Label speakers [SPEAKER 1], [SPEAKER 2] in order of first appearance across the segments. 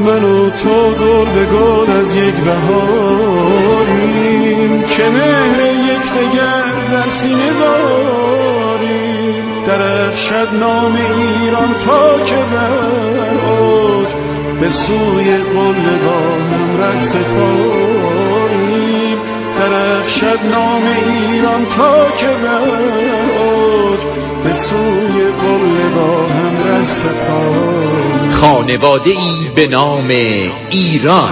[SPEAKER 1] من و تو گل به گل از یک بهاریم که مهر یکدیگر در سینه داریم. درخشد نام ایران تا که بر اوج به سوی قله‌گاهم رقص پاییم. درخشد نام ایران تا که بر اوج به سوی قله‌گاهم رقص پاییم.
[SPEAKER 2] خانواده ای به نام ایران.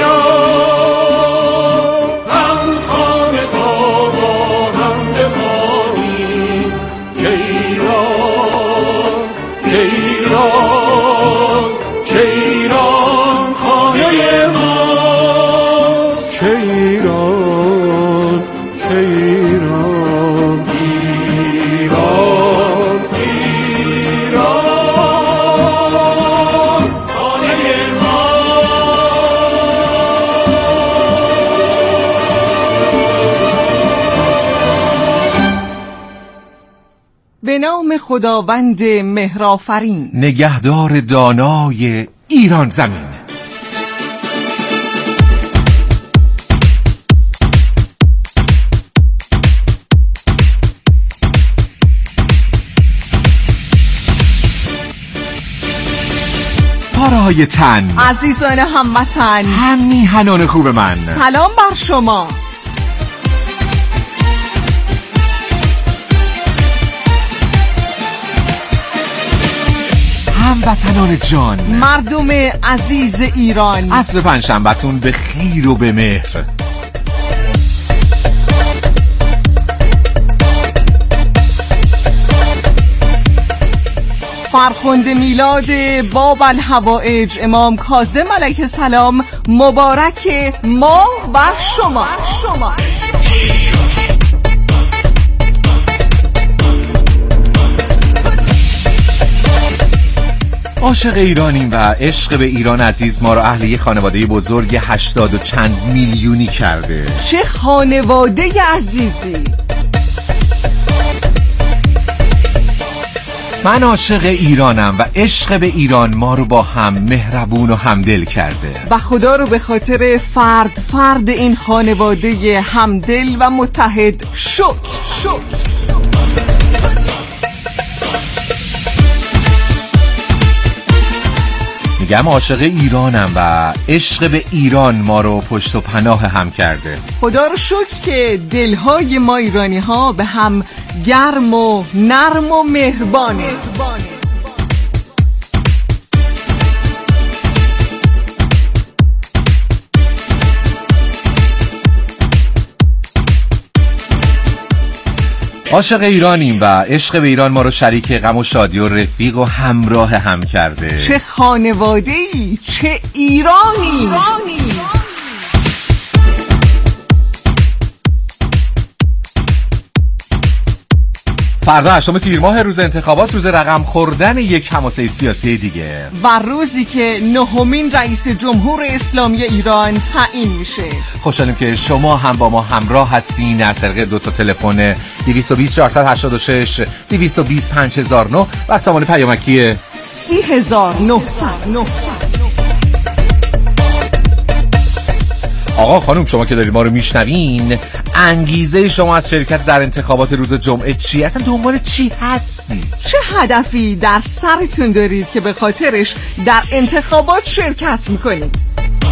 [SPEAKER 3] به نام خداوند مهرآفرین،
[SPEAKER 4] نگهدار دانای ایران زمین. پاره‌های تن،
[SPEAKER 3] عزیزان هموطن،
[SPEAKER 4] هم میهنان خوب من،
[SPEAKER 3] سلام بر شما.
[SPEAKER 4] هموطنان جان،
[SPEAKER 3] مردم عزیز ایران،
[SPEAKER 4] عصر پنجشنبه‌تون به خیر و به مهر.
[SPEAKER 3] فرخنده میلاد باب الحوائج امام کاظم علیه السلام مبارک ما و شما.
[SPEAKER 4] عاشق ایرانیم و عشق به ایران عزیز ما را اهل یک خانواده بزرگ 80 و چند میلیونی کرده.
[SPEAKER 3] چه خانواده عزیزی.
[SPEAKER 4] من عاشق ایرانم و عشق به ایران ما رو با هم مهربون و همدل کرده
[SPEAKER 3] و خدا رو به خاطر فرد این خانواده همدل و متحد شکر.
[SPEAKER 4] میگم عاشق ایرانم و عشق به ایران ما رو پشت و پناه هم کرده.
[SPEAKER 3] خدا رو شکر که دلهای ما ایرانی ها به هم گرم و نرم و مهربانه.
[SPEAKER 4] عاشق ایرانیم و عشق به ایران ما رو شریک غم و شادی و رفیق و همراه هم کرده.
[SPEAKER 3] چه خانواده‌ای، چه ایرانی.
[SPEAKER 4] فردا 8 تیر ماه روز انتخابات، روز رقم خوردن یک حماسه سیاسی دیگه
[SPEAKER 3] و روزی که 9مین رئیس جمهور اسلامی ایران تعیین میشه.
[SPEAKER 4] خوشحالیم که شما هم با ما همراه هستین از طریق 2 تلفن 220 486 220 5009 و سامانه پیامکی
[SPEAKER 3] 30900.
[SPEAKER 4] آقا خانم، شما که دارید ما رو میشنوین، انگیزه شما از شرکت در انتخابات روز جمعه چی؟ اصلا دنبال چی هستی؟
[SPEAKER 3] چه هدفی در سرتون دارید که به خاطرش در انتخابات شرکت میکنید؟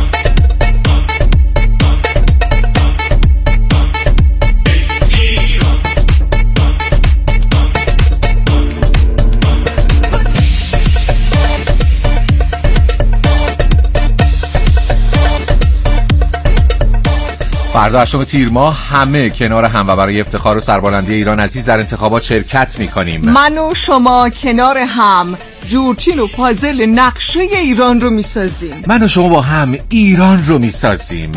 [SPEAKER 4] فردا 8 تیر ماه همه کنار هم و برای افتخار و سربلندی ایران عزیز در انتخابات شرکت میکنیم.
[SPEAKER 3] من و شما کنار هم جورچین و پازل نقشه ایران رو میسازیم.
[SPEAKER 4] من و شما با هم ایران رو میسازیم.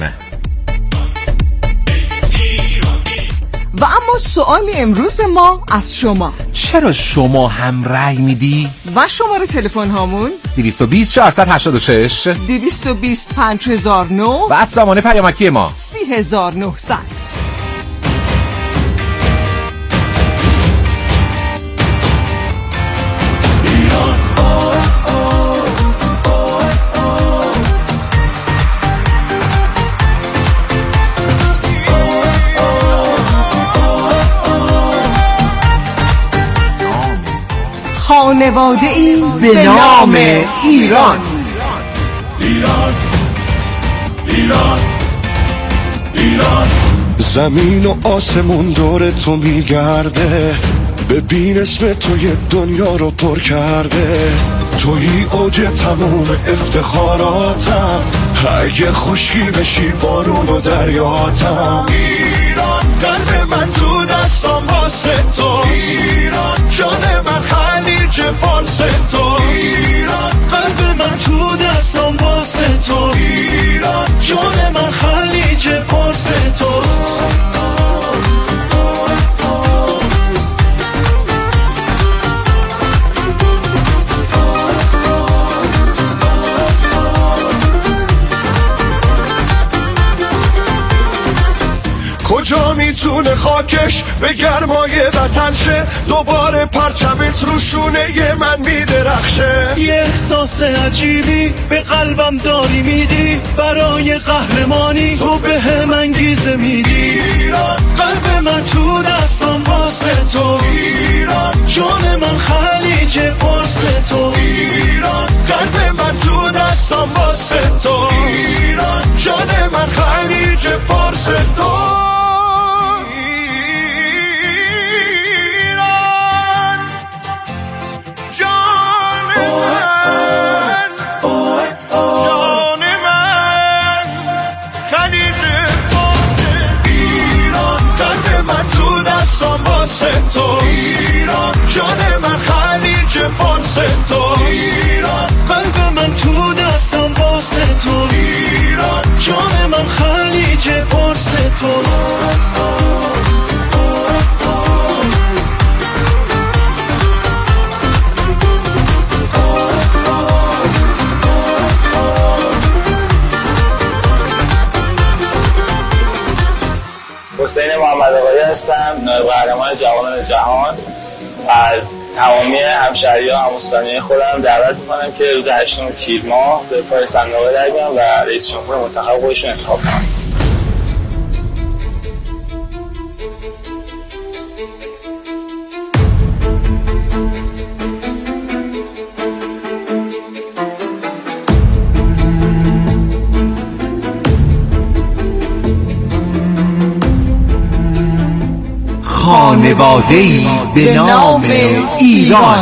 [SPEAKER 3] و اما سوال امروز ما از شما:
[SPEAKER 4] چرا شما هم رأی میدی؟
[SPEAKER 3] و شماره تلفن هامون
[SPEAKER 4] 220 486
[SPEAKER 3] 220 5009
[SPEAKER 4] و سامانه پیامکی ما
[SPEAKER 3] 30900. خانواده‌ای به نام ایران.
[SPEAKER 1] ایران ایران ایران، زمین و آسمون دور تو میگرده، ببین اسم تو یه دنیا رو پر کرده، توی اوج تموم افتخاراتم، اگه خشکی بشی بارون و دریاتم. ایران قلب من تو دستم واسه توست، ایران جان من خلیج فارس توست، ایران قلب من تو دستم واسه توست، ایران جان من خلیج فارس توست. کجا میتونه خاکش به گرمای وطن شه، دوباره پرچمت رو شونه من میدرخشه. یه احساس عجیبی به قلبم داری میدی، برای قهرمانی تو به هم انگیزه میدی. ایران قلب من تو دستم واسه تو، ایران جان من خلیج فارس تو، ایران قلب من تو دستم واسه تو، ایران جان من خلیج فارس تو. ایران جان من خلیج فارس تو، ایران قلب من تو دستم واسه تو، ایران جان من خلیج فارس تو.
[SPEAKER 5] حسین محمد آقایی هستم، نایب قهرمان جوانان جهان. از تمامی همشهری‌ها و هموطنان خودم دعوت می‌کنم که روز 8 تیر ماه به پای صندوق رای بدن و رئیس جمهور منتخب خودشون انتخاب کنن.
[SPEAKER 2] خانواده‌ای به نام ایران.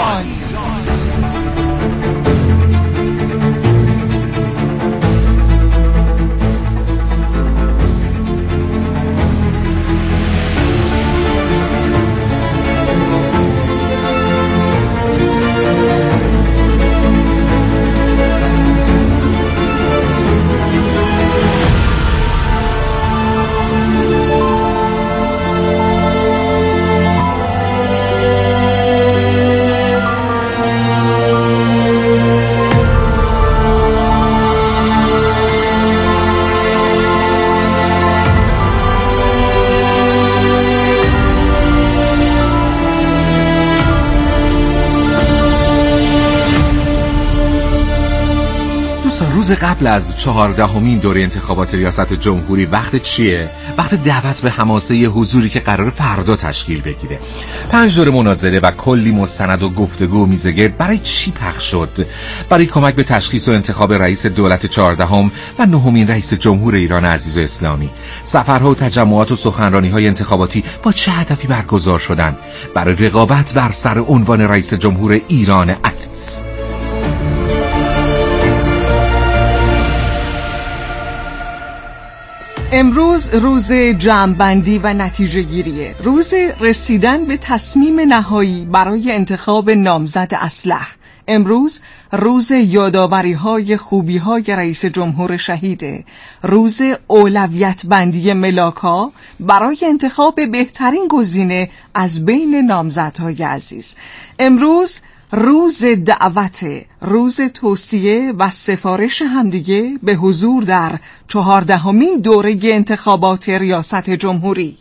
[SPEAKER 4] روز قبل از 14مین دوره انتخابات ریاست جمهوری وقت چیه؟ وقت دعوت به حماسه حضوری که قرار فردا تشکیل بگیره. 5 دوره مناظره و کلی مستند و گفتگو و میزگرد برای چی پخش شد؟ برای کمک به تشخیص و انتخاب رئیس دولت 14ام و 9مین رئیس جمهور ایران عزیز و اسلامی. سفرها و تجمعات و سخنرانی‌های انتخاباتی با چه هدفی برگزار شدند؟ برای رقابت بر سر عنوان رئیس جمهور ایران عزیز.
[SPEAKER 3] امروز روز جمع‌بندی و نتیجه گیریه، روز رسیدن به تصمیم نهایی برای انتخاب نامزد اصلح. امروز روز یادآوری‌های خوبی‌های رئیس جمهور شهیده، روز اولویت بندی ملاک‌ها برای انتخاب بهترین گزینه از بین نامزدهای عزیز. امروز روز دعوت، روز توصیه و سفارش همدیگه به حضور در 14مین دوره انتخابات ریاست جمهوری.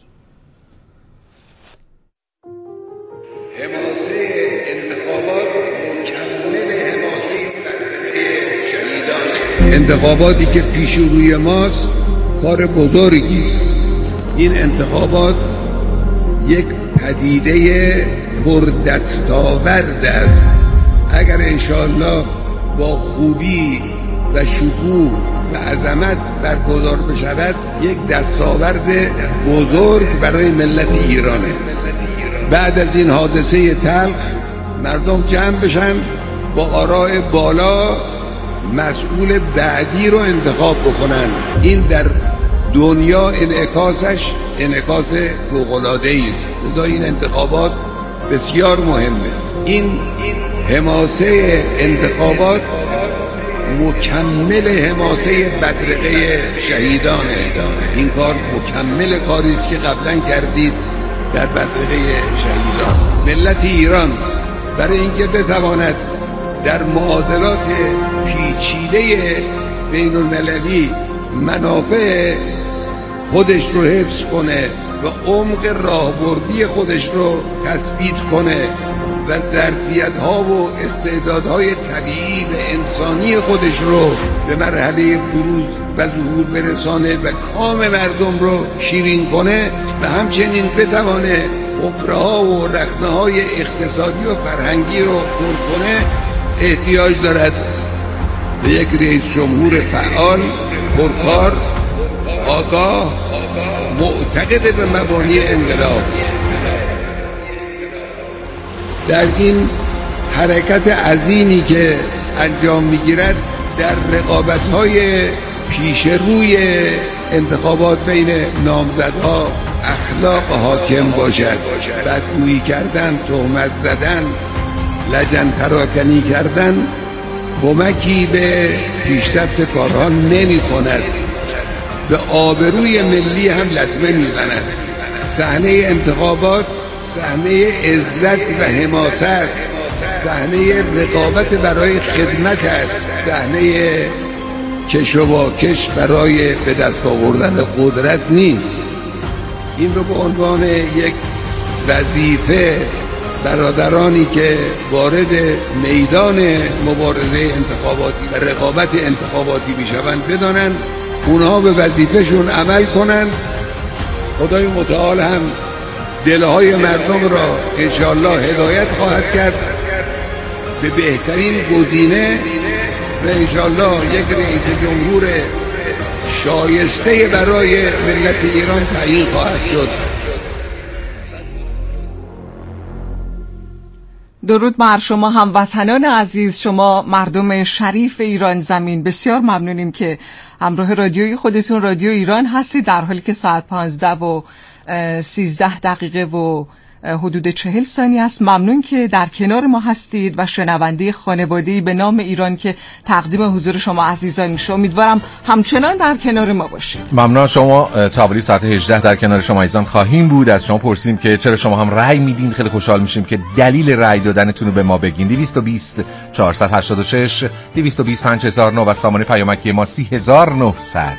[SPEAKER 6] حماسه انتخابات مکمل حماسه شهیدان. انتخاباتی که پیش روی ماست کار بزرگی است. این انتخابات یک پدیده پردستاورد است. اگر انشاءالله با خوبی و شکوه و عظمت برگزار بشود یک دستاورد بزرگ برای ملت ایرانه. بعد از این حادثه تلخ مردم جمع بشن، با آراء بالا مسئول بعدی رو انتخاب بکنن. این در دنیا انعکاسش انعکاس فوق‌العاده‌ای است. لذا این انتخابات بسیار مهمه. این حماسه انتخابات مکمل حماسه بدرقه شهیدانه. این کار مکمل کاری است که قبلا کردید در بدرقه شهیدان. ملت ایران برای اینکه بتواند در معادلات پیچیده بین المللی منافع خودش رو حفظ کنه و عمق راهبردی خودش رو تثبیت کنه و ظرفیت‌ها و استعدادهای طبیعی و انسانی خودش رو به مرحله بروز و ظهور برسانه و کام مردم رو شیرین کنه و همچنین بتوانه حفره‌ها و رخنه‌های اقتصادی و فرهنگی رو پر کنه، احتیاج دارد به یک رئیس جمهور فعال، پرکار، آگاه، معتقد به مبانی انقلاب. در این حرکت عظیمی که انجام میگیرد در رقابت‌های پیش روی انتخابات بین نامزدها اخلاق حاکم باشد. بدگویی کردن، تهمت زدن، لجن پراکنی کردن کمکی به پیشرفت کارها نمی کند، به آبروی ملی هم لطمه میزند. صحنه انتخابات صحنه عزت و حماسه است، صحنه رقابت برای خدمت است، صحنه کش و واکش برای به دست آوردن قدرت نیست. این رو به عنوان یک وظیفه برادرانی که وارد میدان مبارزه انتخاباتی و رقابت انتخاباتی میشوند بدانند، اونها به وظیفهشون عمل کنند. خدای متعال هم دلهای مردم را انشاءالله هدایت خواهد کرد به بهترین گزینه و انشاءالله یک رئیس جمهور شایسته برای ملت ایران تعیین خواهد شد.
[SPEAKER 3] درود بر شما هموطنان عزیز، شما مردم شریف ایران زمین. بسیار ممنونیم که همراه رادیوی خودتون رادیو ایران هستید، در حالی که ساعت 15:13 و حدود 40 ثانیه است. ممنون که در کنار ما هستید و شنونده خانواده‌ای به نام ایران که تقدیم حضور شما عزیزان میشه. امیدوارم همچنان در کنار ما باشید.
[SPEAKER 4] ممنون شما. تا ساعت 18 در کنار شما عزیزان خواهیم بود. از شما پرسیدیم که چرا شما هم رأی میدین. خیلی خوشحال میشیم که دلیل رأی دادنتون رو به ما بگین. 220 486 220 5009 و سامانه پیامکی ما 30900.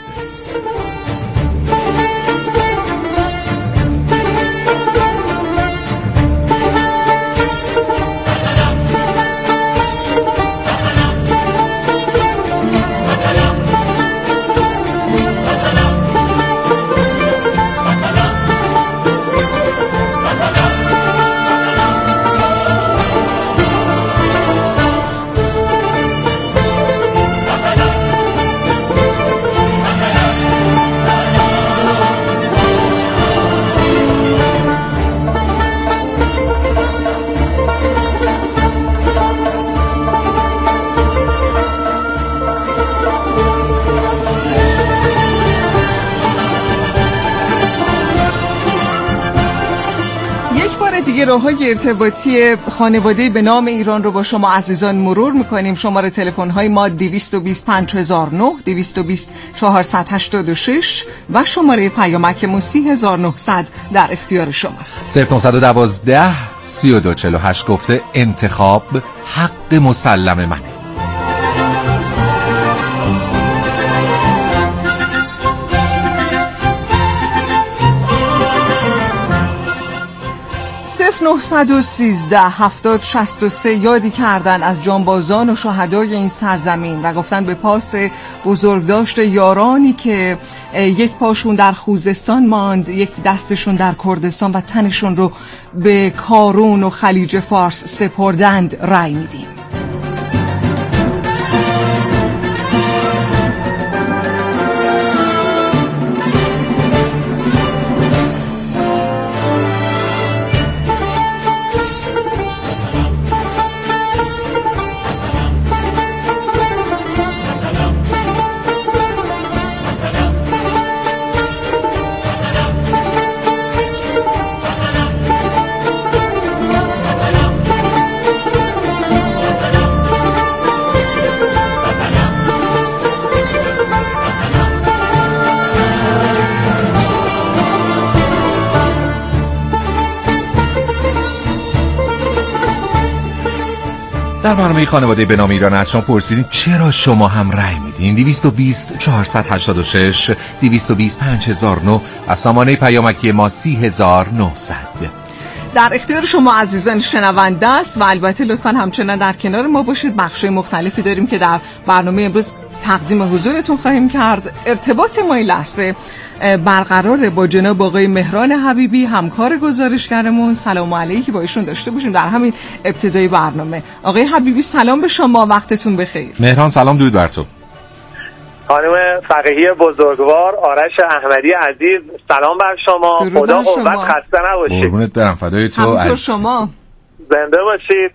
[SPEAKER 3] راه‌های ارتباطی خانواده به نام ایران رو با شما عزیزان مرور می‌کنیم. شماره تلفن‌های ما 220 5009 220 486 و شماره پیامک 30900 در اختیار شماست.
[SPEAKER 4] 0912 3248 گفته انتخاب حق مسلم منه.
[SPEAKER 3] 0913 70 63 یادی کردن از جانبازان و شهدای این سرزمین و گفتن به پاس بزرگداشت یارانی که یک پاشون در خوزستان ماند، یک دستشون در کردستان و تنشون رو به کارون و خلیج فارس سپردند رأی میدیم.
[SPEAKER 4] در برنامه خانواده به نام ایران از شما پرسیدیم چرا شما هم رأی میدین. 220 486 220 5009 از سامانه پیامکی ما 30900.
[SPEAKER 3] در اختیار شما عزیزان شنونده است و البته لطفاً همچنان در کنار ما باشید. بخشای مختلفی داریم که در برنامه امروز تقدیم حضورتون خواهیم کرد. ارتباط ما این لحظه برقرار با جناب آقای مهران حبیبی، همکار گزارشگرمون. سلام علیکی با ایشون داشته باشیم در همین ابتدای برنامه. آقای حبیبی سلام به شما، وقتتون بخیر.
[SPEAKER 4] مهران سلام، درود بر تو.
[SPEAKER 7] خانم فقیهی بزرگوار، آرش احمدی عزیز، سلام بر شما. خدا قوت، خسته نباشید.
[SPEAKER 4] قربونت برم، فدای تو.
[SPEAKER 3] همونطور شما
[SPEAKER 7] زنده باشید.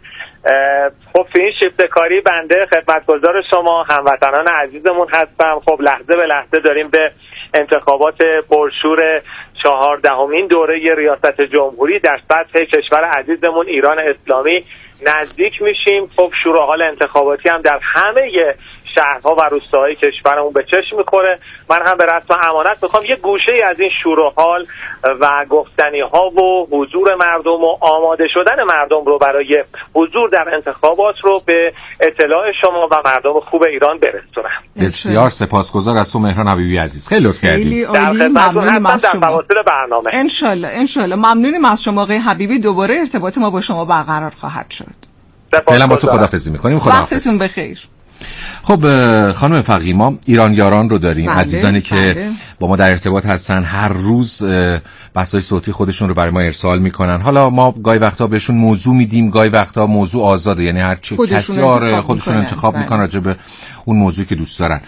[SPEAKER 7] خب تو این شیفت کاری بنده خدمتگزار شما هموطنان عزیزمون هستم. خب لحظه به لحظه داریم به انتخابات پرشور 14مین دوره ریاست جمهوری در سطح کشور عزیزمون ایران اسلامی نزدیک میشیم. خب شور و حال انتخاباتی هم در همه شهرها و روستاهای کشورمون به چشم میخوره. من هم به رسم امانت میخوام یه گوشه از این شور و حال و گفتنی ها و حضور مردم و آماده شدن مردم رو برای حضور در انتخابات رو به اطلاع شما و مردم خوب ایران برسونم.
[SPEAKER 4] بسیار سپاسگزار از تو مهران حبیبی عزیز، خیلی لطف کردید.
[SPEAKER 3] خیلی عالی، ممنونم از شما.
[SPEAKER 7] در فواصل برنامه
[SPEAKER 3] انشالله ممنونیم از شما آقای حبیبی. دوباره ارتباط ما با شما برقرار خواهد شد.
[SPEAKER 4] فعلا با تو خداحافظی میکنیم. خداحافظ.
[SPEAKER 3] وقتتون بخیر.
[SPEAKER 4] خب خانم فقیه، ما ایران یاران رو داریم، عزیزانی که با ما در ارتباط هستن، هر روز بحث‌های صوتی خودشون رو برای ما ارسال میکنن. حالا ما گاهی وقتا بهشون موضوع میدیم، گاهی وقتا موضوع آزاده، یعنی هر چی کسی خودشون انتخاب میکنن راجع به اون موضوعی که دوست دارن.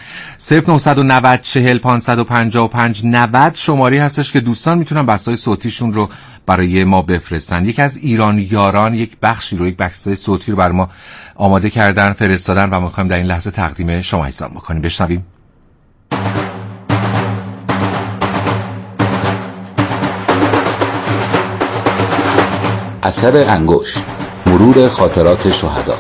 [SPEAKER 4] 0990 40 555 90 شماری هستش که دوستان میتونن بحث‌های صوتیشون رو برای ما بفرستن. یکی از ایران یاران یک بخشی رو، یک بخش صوتی رو برای ما آماده کردن، فرستادن و ما می‌خوایم در این لحظه تقدیم شما ایسان بکنیم. بشنویم.
[SPEAKER 8] اثر انگشت، مرور خاطرات شهدا.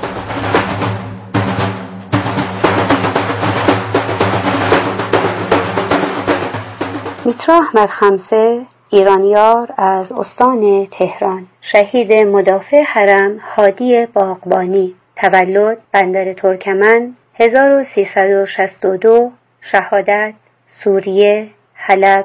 [SPEAKER 9] میترا احمد خمسه، ایرانیار از استان تهران، شهید مدافع حرم هادی باغبانی، تولد بندر ترکمن 1362، شهادت سوریه حلب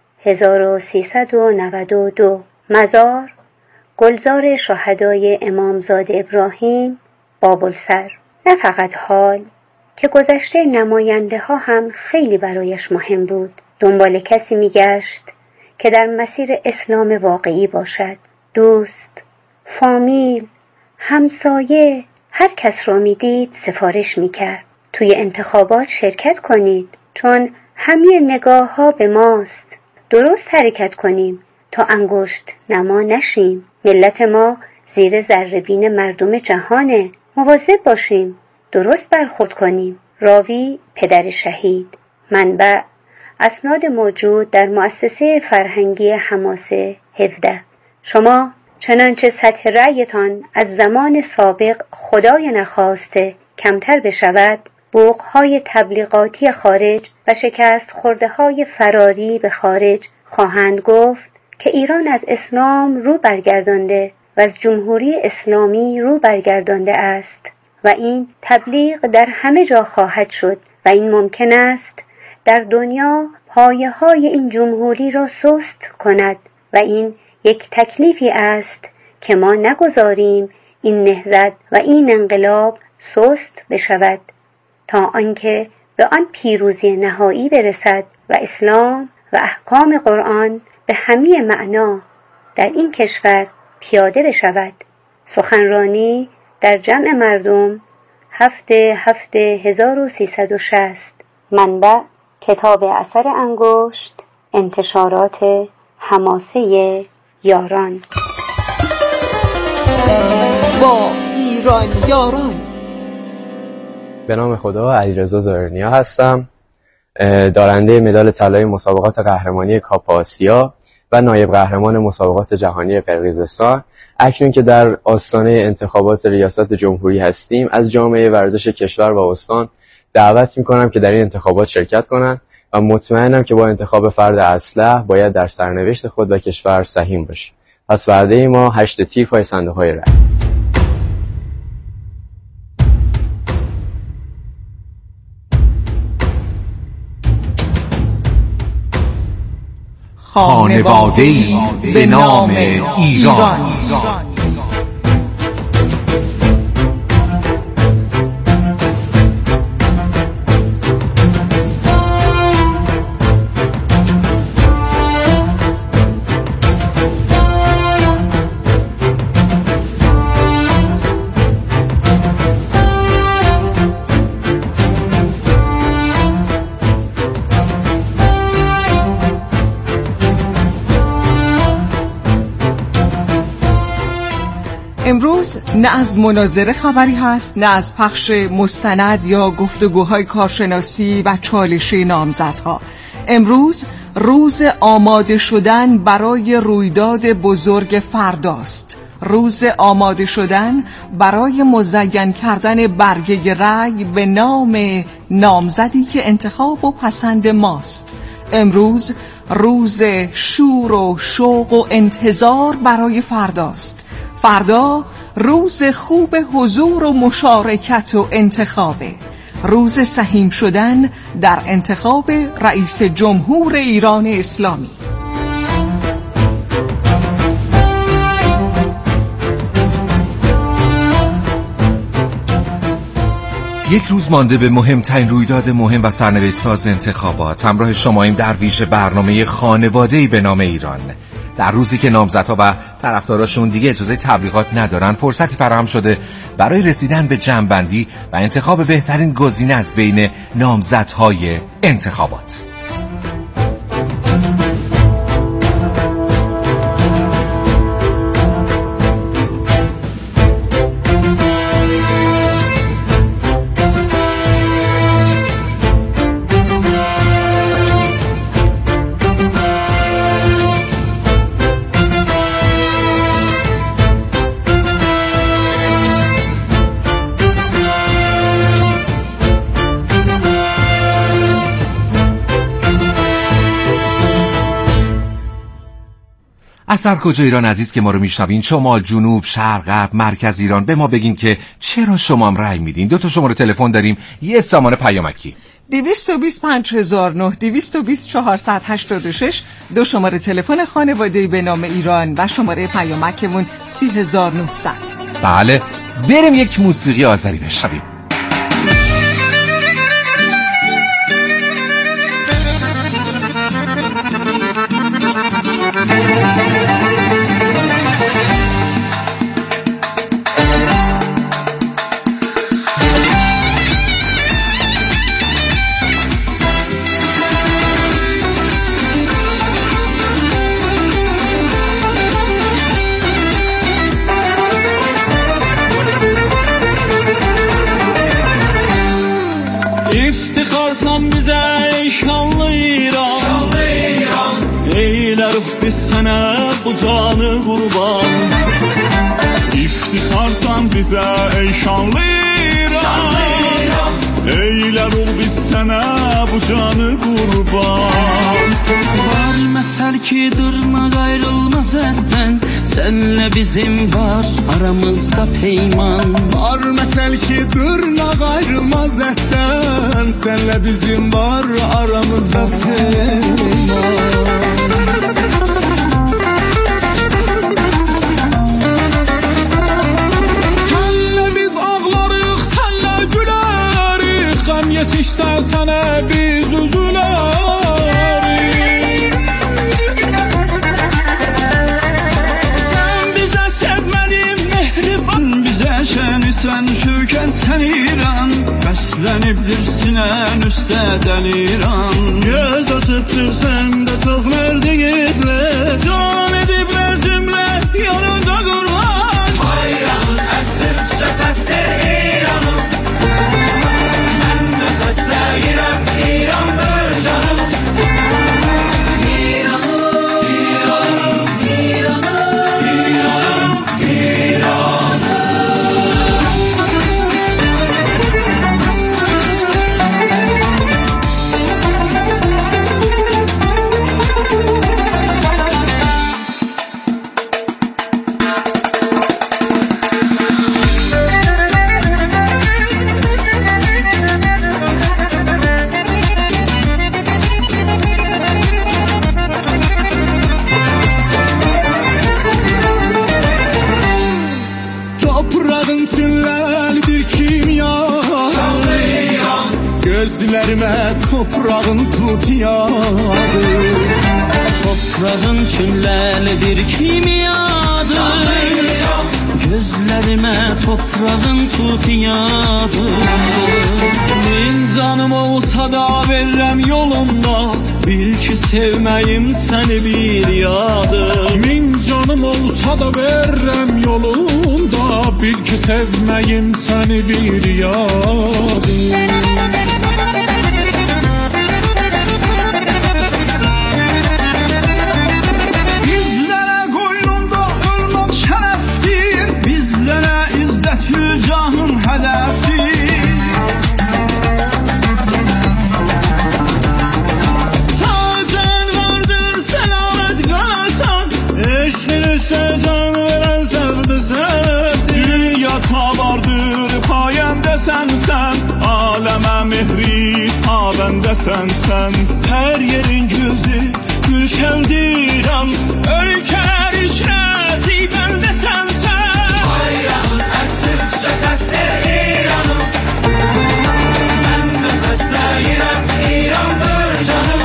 [SPEAKER 9] 1392، مزار گلزار شهدای امامزاده ابراهیم بابلسر. نه فقط حال که گذشته نماینده ها هم خیلی برایش مهم بود. دنبال کسی میگشت که در مسیر اسلام واقعی باشد. دوست، فامیل، همسایه، هر کس را میدید سفارش میکرد توی انتخابات شرکت کنید، چون همه نگاه ها به ماست. درست حرکت کنیم تا انگشت نما نشیم. ملت ما زیر ذره‌بین مردم جهانه. مواظب باشیم، درست برخورد کنیم. راوی پدر شهید. منبع اسناد موجود در مؤسسه فرهنگی حماسه 17. شما چنانچه سطح رأیتان از زمان سابق خدای نخواسته کمتر بشود، بوق‌های تبلیغاتی خارج و شکست خورده‌های فراری به خارج خواهند گفت که ایران از اسلام رو برگردانده و از جمهوری اسلامی رو برگردانده است و این تبلیغ در همه جا خواهد شد و این ممکن است در دنیا پایه‌های این جمهوری را سست کند و این یک تکلیفی است که ما نگذاریم این نهضت و این انقلاب سست بشود تا آنکه به آن پیروزی نهایی برسد و اسلام و احکام قرآن به همه معنا در این کشور پیاده بشود. سخنرانی در جمع مردم 7/7/1360. منبع کتاب اثر انگشت، انتشارات حماسه یاران.
[SPEAKER 3] با ایران یاران.
[SPEAKER 10] به نام خدا، علیرضا ظاهرنیا هستم، دارنده مدال طلای مسابقات قهرمانی کاپ آسیا و نایب قهرمان مسابقات جهانی قرقیزستان. اکنون که در آستانه انتخابات ریاست جمهوری هستیم، از جامعه ورزش کشور و استان دعوت میکنم که در این انتخابات شرکت کنند و مطمئنم که با انتخاب فرد اصلح باید در سرنوشت خود و کشور سهیم باشیم. پس وعده ما 8 تیر پای صندوق‌های رای.
[SPEAKER 2] خانواده‌ای به نام ایران.
[SPEAKER 3] امروز نه از مناظره خبری هست، نه از پخش مستند یا گفتگوهای کارشناسی و چالشی نامزدها. امروز روز آماده شدن برای رویداد بزرگ فرداست. روز آماده شدن برای مزین کردن برگه رای به نام نامزدی که انتخاب و پسند ماست. امروز روز شور و شوق و انتظار برای فرداست. فردا روز خوب حضور و مشارکت و انتخابه. روز سهیم شدن در انتخاب رئیس جمهور ایران اسلامی.
[SPEAKER 4] یک روز مانده به مهمترین رویداد مهم و سرنوشت ساز انتخابات. همراه شماییم در ویژه برنامه خانواده‌ای به نام ایران. در روزی که نامزدها و طرفداراشون دیگه اجازه تبلیغات ندارن، فرصتی فراهم شده برای رسیدن به جمع‌بندی و انتخاب بهترین گزینه از بین نامزدهای انتخابات. از هر کجا ایران عزیز که ما رو میشنوین، شمال، جنوب، شرق، غرب، مرکز ایران، به ما بگین که چرا شما هم رأی میدین. 2 شماره تلفن داریم، یه سامان پیامکی
[SPEAKER 3] 225009 220486، 2 شماره تلفن خانواده‌ای به نام ایران و شماره پیامکمون 30900.
[SPEAKER 4] بله، بریم یک موسیقی آذری بشنویم.
[SPEAKER 11] İftiharsan bize şanlı İran, eylerif biz sana bu canı kurban. İftiharsan bize ey şanlı İran, eylerif biz sana bu canı kurban. Var mesel ki dırnak ayrılmaz elden, senle bizim var aramızda peyman.
[SPEAKER 1] Var mesel ki dırnak ayrılmaz etten, senle bizim var aramızda peyman.
[SPEAKER 11] yetişsə sənə biz üzülərik. Sən bizə sevməlim mehriban, bizə şənisən şökən sən İran, bəslənibdir sinən üstə dəliran. Göz açıbdır səndə çox mərd yiğitlər, can ediblər cümlə yanında qurban. Bayrağın əsdikcə səsdir İranım, mən də səsləyirəm İrandır canım. İranım, İranım, İranım, İranım, İranım. Toprağın çilləlidir kimyadır, gözlərimə toprağın tut yadır. Toprağın çilləlidir kimyadır, gözlərimə toprağın tut yadır. Min canım olsa da verirəm yolumda, bil ki sevməyim səni bir yadır. Min canım olsa da verirəm yolunda, bil ki sevməyim səni bir yadır. Bizlərə qoynunda ölmək şərəfdir, bizlərə izzət-ü canın hədəfdir. Eşqin üstə can verən səvbi səhvdir. Dünya tabardır payəndə sənsən, aləmə mehri tabəndə sənsən. Hər yerin güldür, gülşəndirəm, ölkələr işrəzi bəndə sənsən. Bayrağın əsdikcə səsdir İranım, mən də səsləyirəm İrandır canım.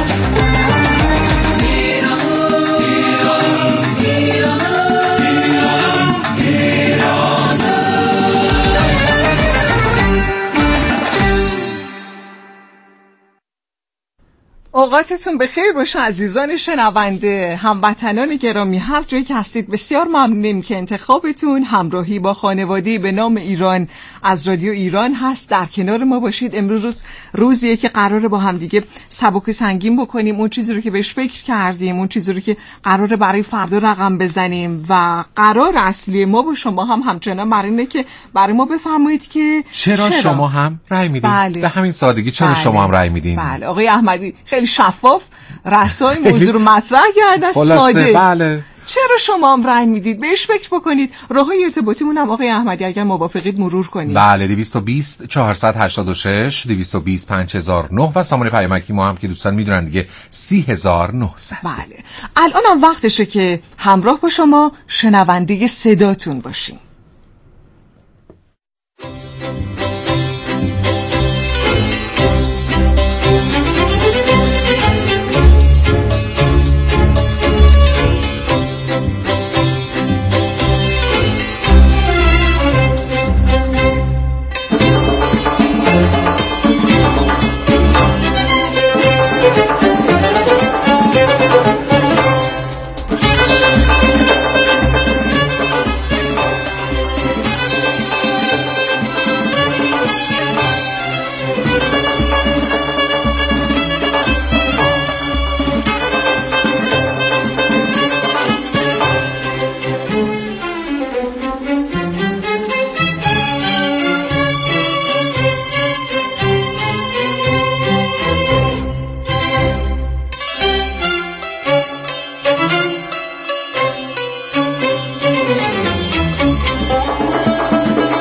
[SPEAKER 3] اوقاتتون بخیر باشه عزیزان شنونده، هموطنان گرامی، هر جایی که هستید بسیار ممنونیم که انتخابتون همراهی با خانواده‌ای به نام ایران از رادیو ایران هست در کنار ما باشید. امروز روزیه که قراره با هم دیگه سبک سنگین بکنیم، اون چیزی رو که بهش فکر کردیم، اون چیزی رو که قراره برای فردا رقم بزنیم و قرار اصلی ما با شما هم همچنان بر اینه که برای ما بفرمایید که
[SPEAKER 4] چرا شما هم رأی میدین؟
[SPEAKER 3] بله.
[SPEAKER 4] به همین سادگی چرا شما هم رأی میدین؟
[SPEAKER 3] بله آقای احمدی خیلی شفاف رسای موضوع رو مطرح کردن، ساده.
[SPEAKER 4] بله.
[SPEAKER 3] چرا شما هم رأی میدید؟ بهش فکر بکنید. راههای ارتباطیمون هم آقای احمدی اگر موافقید مرور کنید.
[SPEAKER 4] بله 220 486 220 5009 و سامانه پیامکی ما هم که دوستان میدونن دیگه 30900.
[SPEAKER 3] بله الان هم وقتشه که همراه با شما شنونده صداتون باشیم.